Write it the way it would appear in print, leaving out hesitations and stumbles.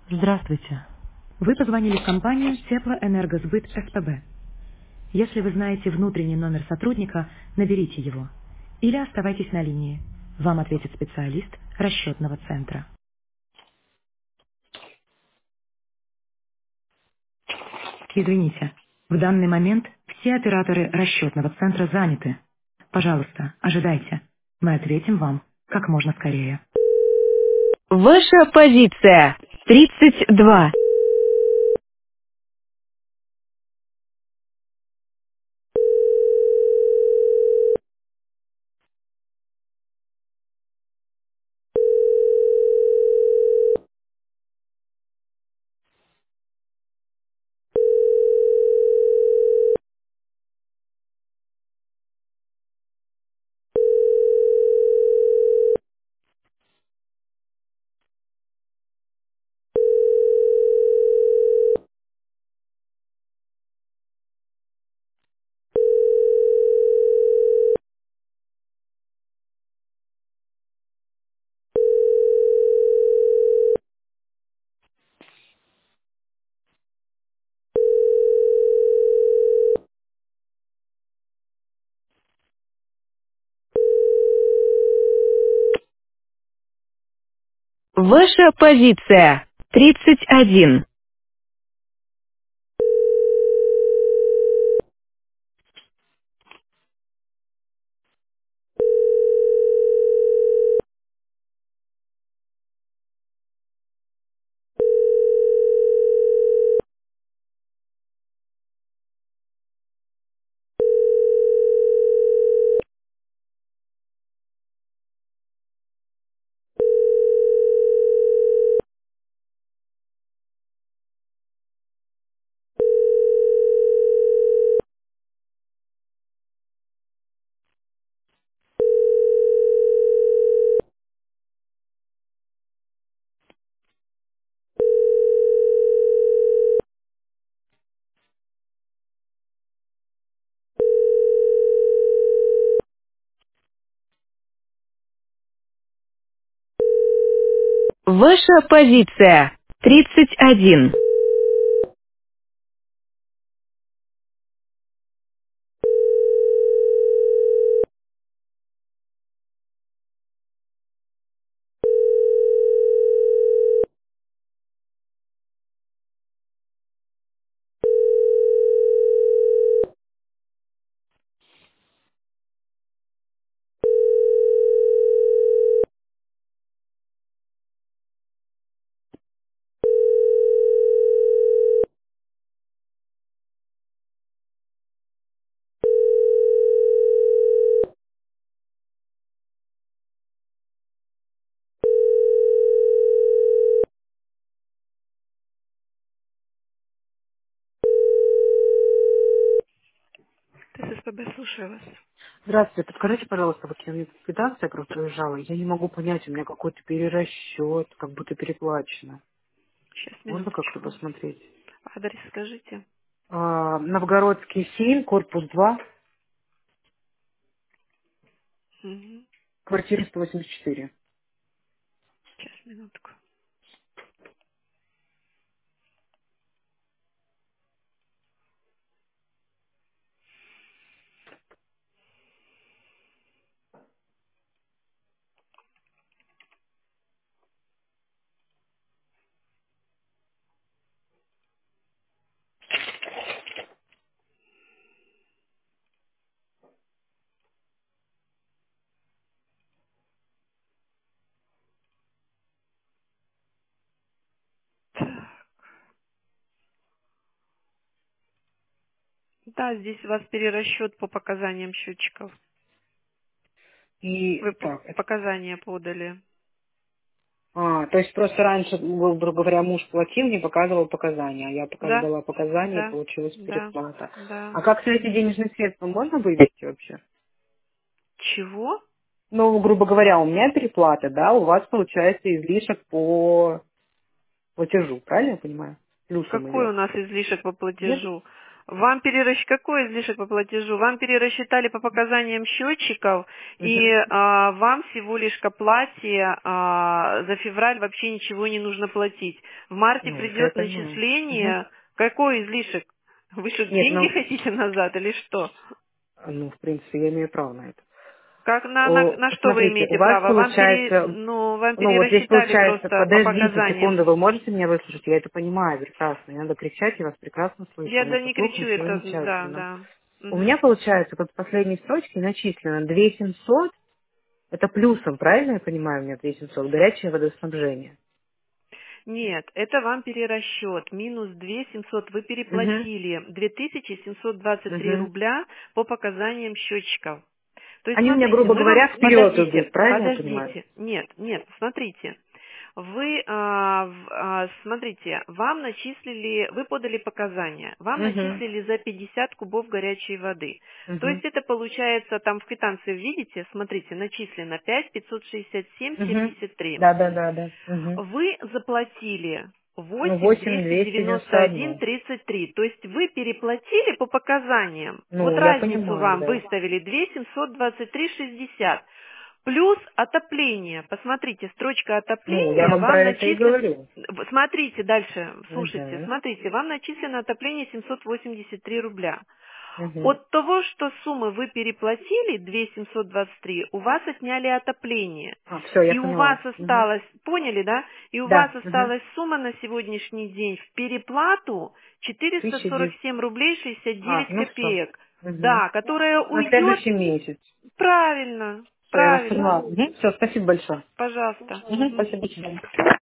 Здравствуйте. Вы позвонили в компанию Теплоэнергосбыт СПБ. Если вы знаете внутренний номер сотрудника, наберите его. Или оставайтесь на линии. Вам ответит специалист расчетного центра. Извините, в данный момент все операторы расчетного центра заняты. Пожалуйста, ожидайте. Мы ответим вам как можно скорее. Ваша позиция 32. Ваша позиция 31. Ваша позиция 31. ТССПБ, слушаю вас. Здравствуйте, подскажите, пожалуйста, вот я мне квитанция просто уезжала, я не могу понять, у меня какой-то перерасчет, как будто переплачено. Сейчас, Можно как-то минуточку. посмотреть? Адрес скажите. Новгородский 7, корпус 2, Угу. квартира 184. Сейчас, минутку. Так. Да, здесь у вас перерасчет по показаниям счетчиков. И Вы так, показания подали. то есть просто раньше, грубо говоря, муж платил, не показывал показания, а я Да, дала показания, да, получилась да, переплата. да. А как все эти денежные средства можно вывести вообще? Чего? Ну, грубо говоря, у меня переплата, да, у вас получается излишек по платежу, правильно я понимаю? Плюсом Какой у идет. нас излишек по Нет? платежу? Вам какой излишек по платежу? Вам перерасчитали по показаниям счетчиков, и Мгм. вам всего лишь к оплате за февраль вообще ничего не нужно платить. В марте Ну, это я придет понимаю. Мгм. начисление. Какой излишек? Вы что, Нет, деньги ну, хотите назад или что? в принципе, я имею право на это. Как на что вы Смотрите, у имеете вас право? получается, Вам ну вот здесь перерасчитали получается, просто по подождите показаниям. секунду, вы можете меня выслушать? Я это понимаю прекрасно. Не надо кричать, я вас прекрасно слышу. Я У меня да со не слухом кричу, все это да, замечательно. да. У Мгм. меня получается, вот в последней строчке начислено 2700, это плюсом, правильно я понимаю, у меня 2700, горячее водоснабжение. Нет, это вам перерасчет. Минус 2700 вы Угу, переплатили 2723 угу. рубля по показаниям счетчиков. То есть, Они у меня, смотрите, грубо мы вам... говоря, вперед идут, Подождите, правильно я понимаю? подождите. Нет, смотрите. Смотрите, вам начислили, вы подали показания, вам Угу, начислили за 50 кубов горячей воды. То угу, есть это получается, там в квитанции видите, смотрите, начислено 5 567 угу. 73. Да, да, да, да. Угу. Вы заплатили Ну, 8 8 291 291. 33. То есть вы переплатили по показаниям. Вот Ну, я разницу понимаю, вам да. выставили 2 723 60. Плюс отопление. Посмотрите, строчка Ну, я отопления вам вам про это и начислен... говорю. Смотрите дальше, слушайте, Угу, смотрите, вам начислено отопление 783 рубля. угу. От того, что суммы вы переплатили, 2723, у вас отняли отопление. А, все, я И у вас поняла. Угу. осталось, поняли, да? И у вас Да. Угу. осталась сумма на сегодняшний день в переплату 1200. 447 рублей А, 69 ну все. копеек. Угу. Да, которая На уйдет следующий месяц. правильно, Все, я вас поняла. правильно. Угу. Все, спасибо большое. Пожалуйста. Угу. Мгм. Спасибо, до свидания.